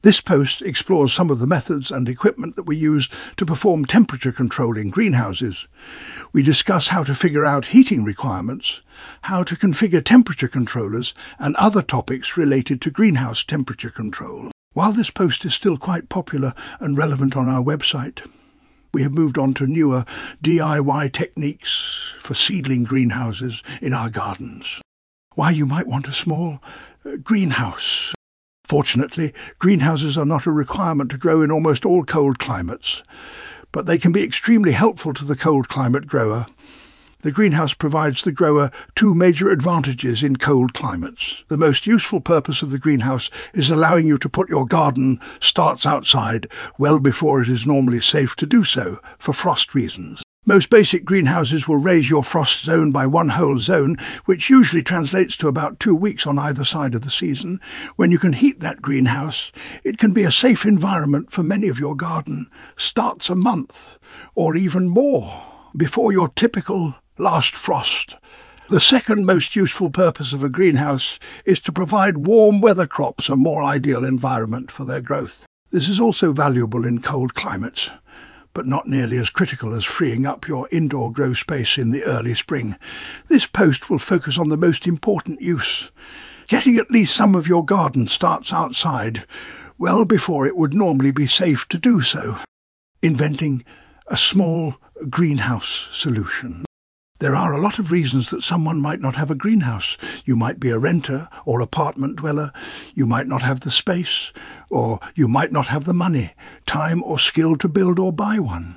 This post explores some of the methods and equipment that we use to perform temperature control in greenhouses. We discuss how to figure out heating requirements, how to configure temperature controllers, and other topics related to greenhouse temperature control. While this post is still quite popular and relevant on our website, we have moved on to newer DIY techniques for seedling greenhouses in our gardens. Why you might want a small greenhouse. Fortunately, greenhouses are not a requirement to grow in almost all cold climates, but they can be extremely helpful to the cold climate grower. The greenhouse provides the grower two major advantages in cold climates. The most useful purpose of the greenhouse is allowing you to put your garden starts outside well before it is normally safe to do so, for frost reasons. Most basic greenhouses will raise your frost zone by one whole zone, which usually translates to about 2 weeks on either side of the season. When you can heat that greenhouse, it can be a safe environment for many of your garden. Starts a month, or even more, before your typical last frost. The second most useful purpose of a greenhouse is to provide warm weather crops a more ideal environment for their growth. This is also valuable in cold climates, but not nearly as critical as freeing up your indoor grow space in the early spring. This post will focus on the most important use, getting at least some of your garden starts outside well before it would normally be safe to do so. Inventing a small greenhouse solution. There are a lot of reasons that someone might not have a greenhouse. You might be a renter or apartment dweller. You might not have the space, or you might not have the money, time or skill to build or buy one.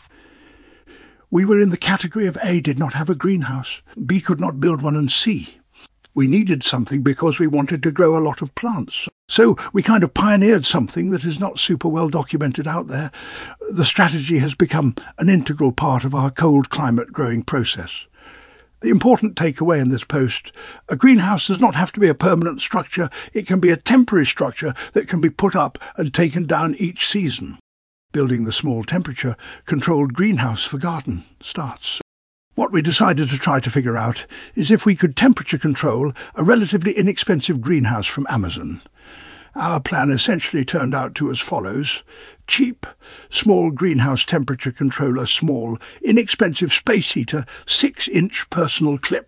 We were in the category of A, did not have a greenhouse. B, could not build one, and C, we needed something because we wanted to grow a lot of plants. So we kind of pioneered something that is not super well documented out there. The strategy has become an integral part of our cold climate growing process. The important takeaway in this post: a greenhouse does not have to be a permanent structure. It can be a temporary structure that can be put up and taken down each season. Building the small temperature-controlled greenhouse for garden starts. What we decided to try to figure out is if we could temperature control a relatively inexpensive greenhouse from Amazon. Our plan essentially turned out to as follows: cheap, small greenhouse temperature controller, small, inexpensive space heater, 6-inch personal clip.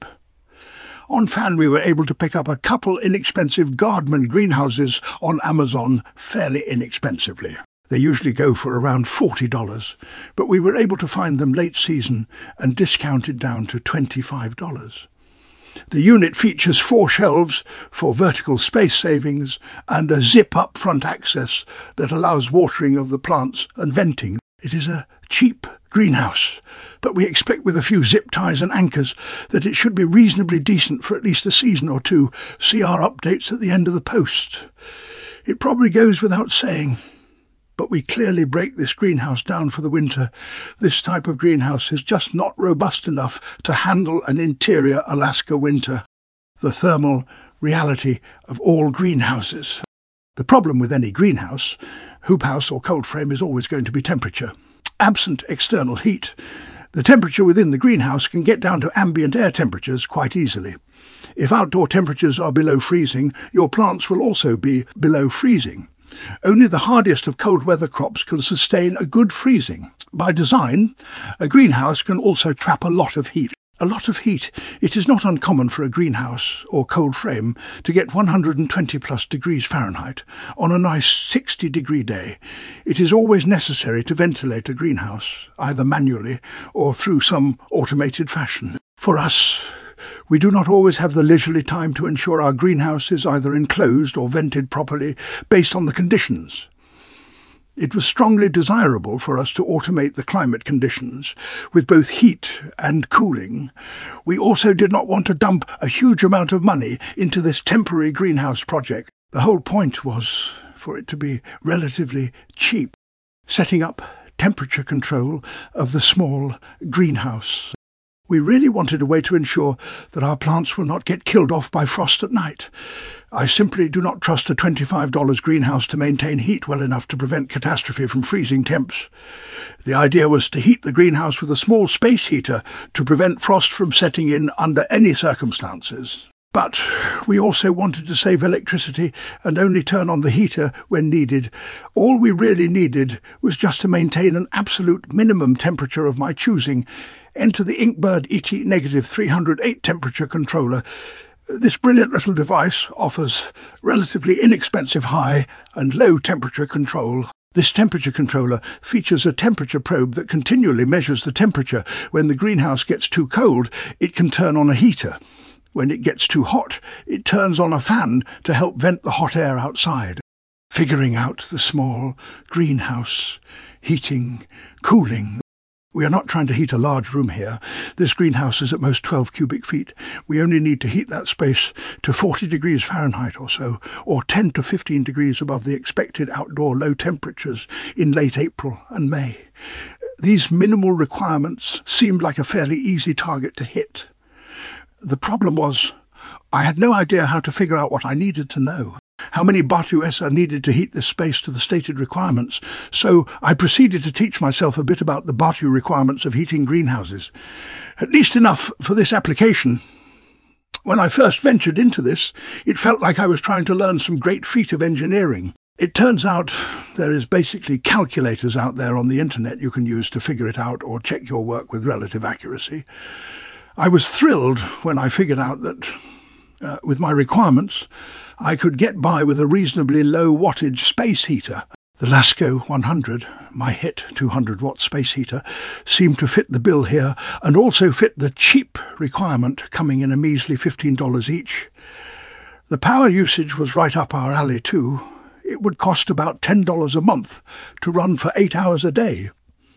On fan we were able to pick up a couple inexpensive Gardman greenhouses on Amazon fairly inexpensively. They usually go for around $40, but we were able to find them late season and discounted down to $25. The unit features 4 shelves for vertical space savings and a zip-up front access that allows watering of the plants and venting. It is a cheap greenhouse, but we expect with a few zip ties and anchors that it should be reasonably decent for at least a season or two. See our updates at the end of the post. It probably goes without saying, but we clearly break this greenhouse down for the winter. This type of greenhouse is just not robust enough to handle an interior Alaska winter. The thermal reality of all greenhouses. The problem with any greenhouse, hoop house or cold frame, is always going to be temperature. Absent external heat, the temperature within the greenhouse can get down to ambient air temperatures quite easily. If outdoor temperatures are below freezing, your plants will also be below freezing. Only the hardiest of cold weather crops can sustain a good freezing. By design, a greenhouse can also trap a lot of heat. A lot of heat. It is not uncommon for a greenhouse or cold frame to get 120 plus degrees Fahrenheit on a nice 60-degree day. It is always necessary to ventilate a greenhouse, either manually or through some automated fashion. For us, we do not always have the leisurely time to ensure our greenhouse is either enclosed or vented properly based on the conditions. It was strongly desirable for us to automate the climate conditions with both heat and cooling. We also did not want to dump a huge amount of money into this temporary greenhouse project. The whole point was for it to be relatively cheap. Setting up temperature control of the small greenhouse. We really wanted a way to ensure that our plants will not get killed off by frost at night. I simply do not trust a $25 greenhouse to maintain heat well enough to prevent catastrophe from freezing temps. The idea was to heat the greenhouse with a small space heater to prevent frost from setting in under any circumstances. But we also wanted to save electricity and only turn on the heater when needed. All we really needed was just to maintain an absolute minimum temperature of my choosing. Enter the Inkbird ET-308 temperature controller. This brilliant little device offers relatively inexpensive high and low temperature control. This temperature controller features a temperature probe that continually measures the temperature. When the greenhouse gets too cold, it can turn on a heater. When it gets too hot, it turns on a fan to help vent the hot air outside. Figuring out the small greenhouse, heating, cooling. We are not trying to heat a large room here. This greenhouse is at most 12 cubic feet. We only need to heat that space to 40 degrees Fahrenheit or so, or 10 to 15 degrees above the expected outdoor low temperatures in late April and May. These minimal requirements seemed like a fairly easy target to hit. The problem was, I had no idea how to figure out what I needed to know. How many baht-US are needed to heat this space to the stated requirements, so I proceeded to teach myself a bit about the baht requirements of heating greenhouses. At least enough for this application. When I first ventured into this, it felt like I was trying to learn some great feat of engineering. It turns out there is basically calculators out there on the internet you can use to figure it out or check your work with relative accuracy. I was thrilled when I figured out that with my requirements, I could get by with a reasonably low wattage space heater. The Lasko 100, my hit 200-watt space heater, seemed to fit the bill here and also fit the cheap requirement, coming in a measly $15 each. The power usage was right up our alley too. It would cost about $10 a month to run for 8 hours a day.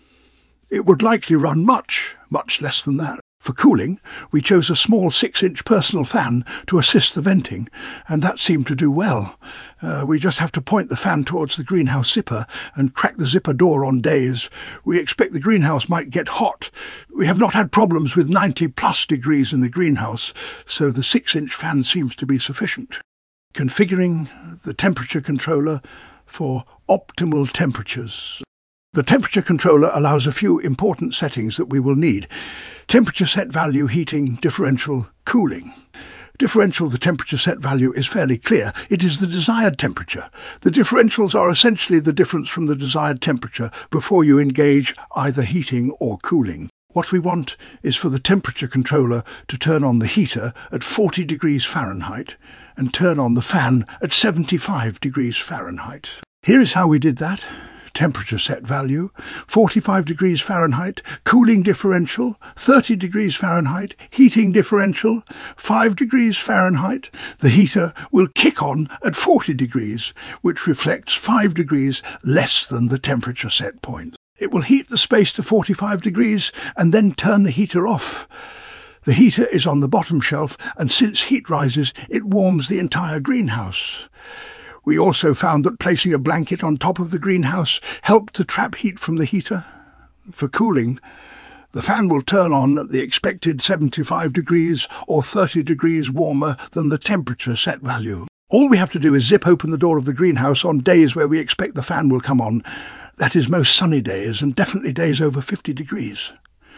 It would likely run much less than that. For cooling, we chose a small 6-inch personal fan to assist the venting, and that seemed to do well. We just have to point the fan towards the greenhouse zipper and crack the zipper door on days. We expect the greenhouse might get hot. We have not had problems with 90+ degrees in the greenhouse, so the 6-inch fan seems to be sufficient. Configuring the temperature controller for optimal temperatures. The temperature controller allows a few important settings that we will need. Temperature set value, heating, differential, cooling. Differential, the temperature set value is fairly clear. It is the desired temperature. The differentials are essentially the difference from the desired temperature before you engage either heating or cooling. What we want is for the temperature controller to turn on the heater at 40 degrees Fahrenheit and turn on the fan at 75 degrees Fahrenheit. Here is how we did that. Temperature set value, 45 degrees Fahrenheit, cooling differential, 30 degrees Fahrenheit, heating differential, 5 degrees Fahrenheit. The heater will kick on at 40 degrees, which reflects 5 degrees less than the temperature set point. It will heat the space to 45 degrees and then turn the heater off. The heater is on the bottom shelf, and since heat rises, it warms the entire greenhouse. We also found that placing a blanket on top of the greenhouse helped to trap heat from the heater. For cooling, the fan will turn on at the expected 75 degrees or 30 degrees warmer than the temperature set value. All we have to do is zip open the door of the greenhouse on days where we expect the fan will come on. That is most sunny days and definitely days over 50 degrees.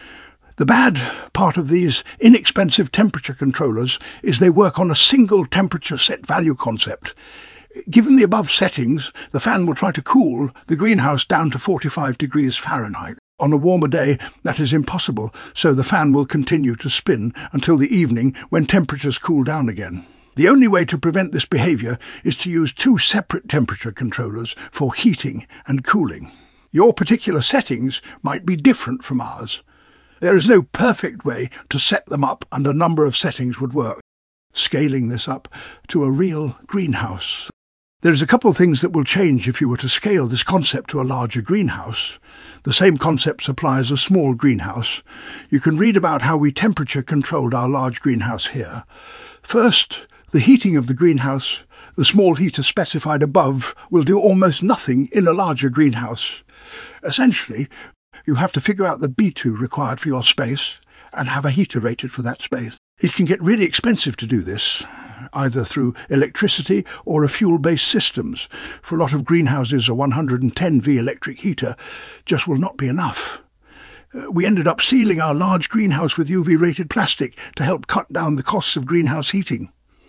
The bad part of these inexpensive temperature controllers is they work on a single temperature set value concept. Given the above settings, the fan will try to cool the greenhouse down to 45 degrees Fahrenheit. On a warmer day, that is impossible, so the fan will continue to spin until the evening when temperatures cool down again. The only way to prevent this behaviour is to use 2 separate temperature controllers for heating and cooling. Your particular settings might be different from ours. There is no perfect way to set them up, and a number of settings would work. Scaling this up to a real greenhouse. There is a couple of things that will change if you were to scale this concept to a larger greenhouse. The same concept applies a small greenhouse. You can read about how we temperature controlled our large greenhouse here. First, the heating of the greenhouse. The small heater specified above will do almost nothing in a larger greenhouse. Essentially, you have to figure out the B2 required for your space and have a heater rated for that space. It can get really expensive to do this, either through electricity or a fuel-based systems. For a lot of greenhouses, a 110V electric heater just will not be enough. We ended up sealing our large greenhouse with UV-rated plastic to help cut down the costs of greenhouse heating.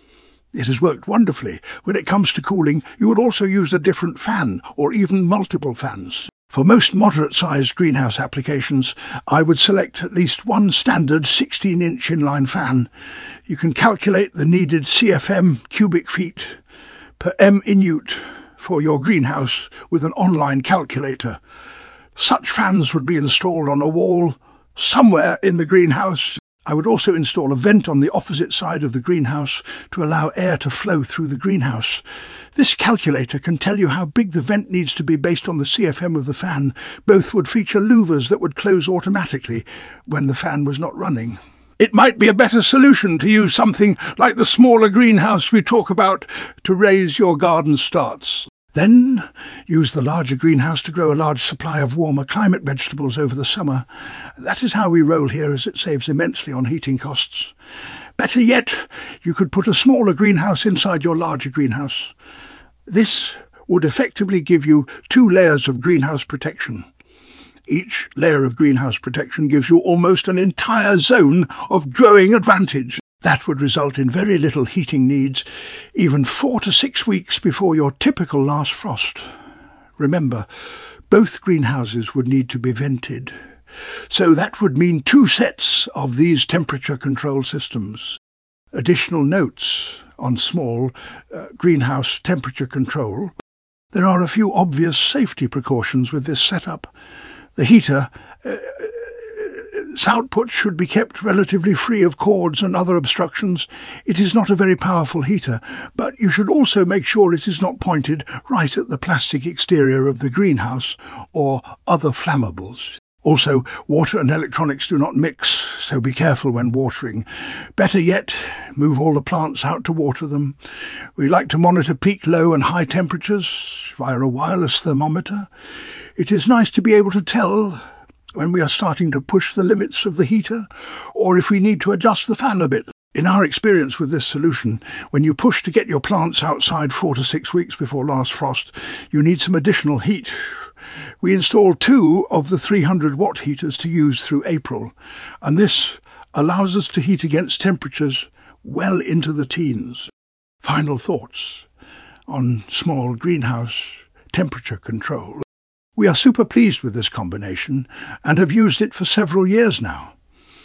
It has worked wonderfully. When it comes to cooling, you would also use a different fan or even multiple fans. For most moderate-sized greenhouse applications, I would select at least one standard 16-inch inline fan. You can calculate the needed CFM cubic feet per minute for your greenhouse with an online calculator. Such fans would be installed on a wall somewhere in the greenhouse. I would also install a vent on the opposite side of the greenhouse to allow air to flow through the greenhouse. This calculator can tell you how big the vent needs to be based on the CFM of the fan. Both would feature louvers that would close automatically when the fan was not running. It might be a better solution to use something like the smaller greenhouse we talk about to raise your garden starts. Then use the larger greenhouse to grow a large supply of warmer climate vegetables over the summer. That is how we roll here, as it saves immensely on heating costs. Better yet, you could put a smaller greenhouse inside your larger greenhouse. This would effectively give you 2 layers of greenhouse protection. Each layer of greenhouse protection gives you almost an entire zone of growing advantage. That would result in very little heating needs, even 4 to 6 weeks before your typical last frost. Remember, both greenhouses would need to be vented. So that would mean 2 sets of these temperature control systems. Additional notes on small greenhouse temperature control. There are a few obvious safety precautions with this setup. The heater its output should be kept relatively free of cords and other obstructions. It is not a very powerful heater, but you should also make sure it is not pointed right at the plastic exterior of the greenhouse or other flammables. Also, water and electronics do not mix, so be careful when watering. Better yet, move all the plants out to water them. We like to monitor peak low and high temperatures via a wireless thermometer. It is nice to be able to tell when we are starting to push the limits of the heater, or if we need to adjust the fan a bit. In our experience with this solution, when you push to get your plants outside 4 to 6 weeks before last frost, you need some additional heat. We installed 2 of the 300-watt heaters to use through April, and this allows us to heat against temperatures well into the teens. Final thoughts on small greenhouse temperature control. We are super pleased with this combination and have used it for several years now.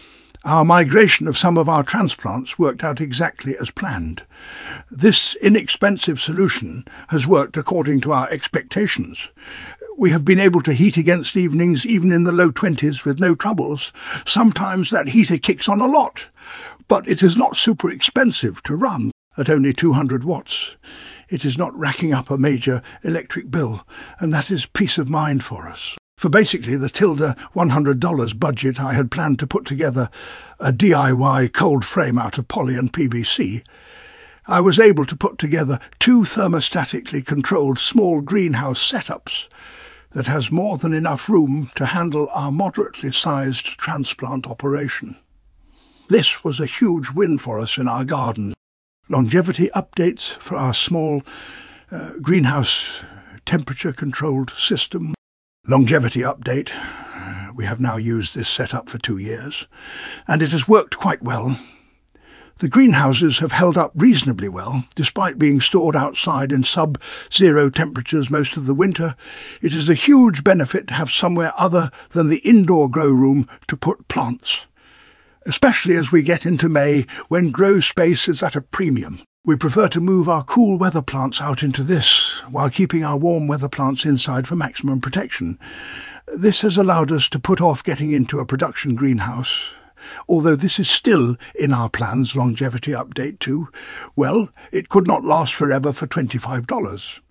Our migration of some of our transplants worked out exactly as planned. This inexpensive solution has worked according to our expectations. We have been able to heat against evenings even in the low 20s with no troubles. Sometimes that heater kicks on a lot, but it is not super expensive to run at only 200 watts. It is not racking up a major electric bill, and that is peace of mind for us. For basically the tilde $100 budget, I had planned to put together a DIY cold frame out of poly and PVC. I was able to put together 2 thermostatically controlled small greenhouse setups that has more than enough room to handle our moderately sized transplant operation. This was a huge win for us in our garden. Longevity updates for our small greenhouse temperature-controlled system. Longevity update. We have now used this setup for 2 years, and it has worked quite well. The greenhouses have held up reasonably well, despite being stored outside in sub-zero temperatures most of the winter. It is a huge benefit to have somewhere other than the indoor grow room to put plants, especially as we get into May, when grow space is at a premium. We prefer to move our cool weather plants out into this, while keeping our warm weather plants inside for maximum protection. This has allowed us to put off getting into a production greenhouse. Although this is still in our plans, Longevity Update 2, well, it could not last forever for $25.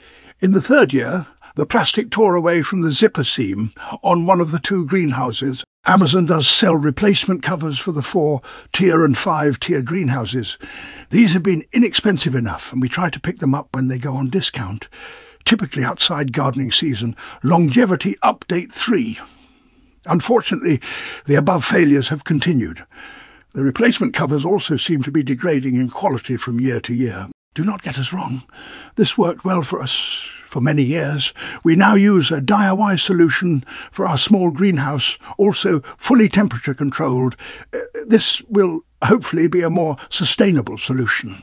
In the 3rd year, the plastic tore away from the zipper seam on one of the 2 greenhouses. Amazon does sell replacement covers for the 4 tier and 5 tier greenhouses. These have been inexpensive enough, and we try to pick them up when they go on discount. Typically outside gardening season, Longevity Update 3. Unfortunately, the above failures have continued. The replacement covers also seem to be degrading in quality from year to year. Do not get us wrong. This worked well for us for many years. We now use a DIY solution for our small greenhouse, also fully temperature controlled. This will hopefully be a more sustainable solution.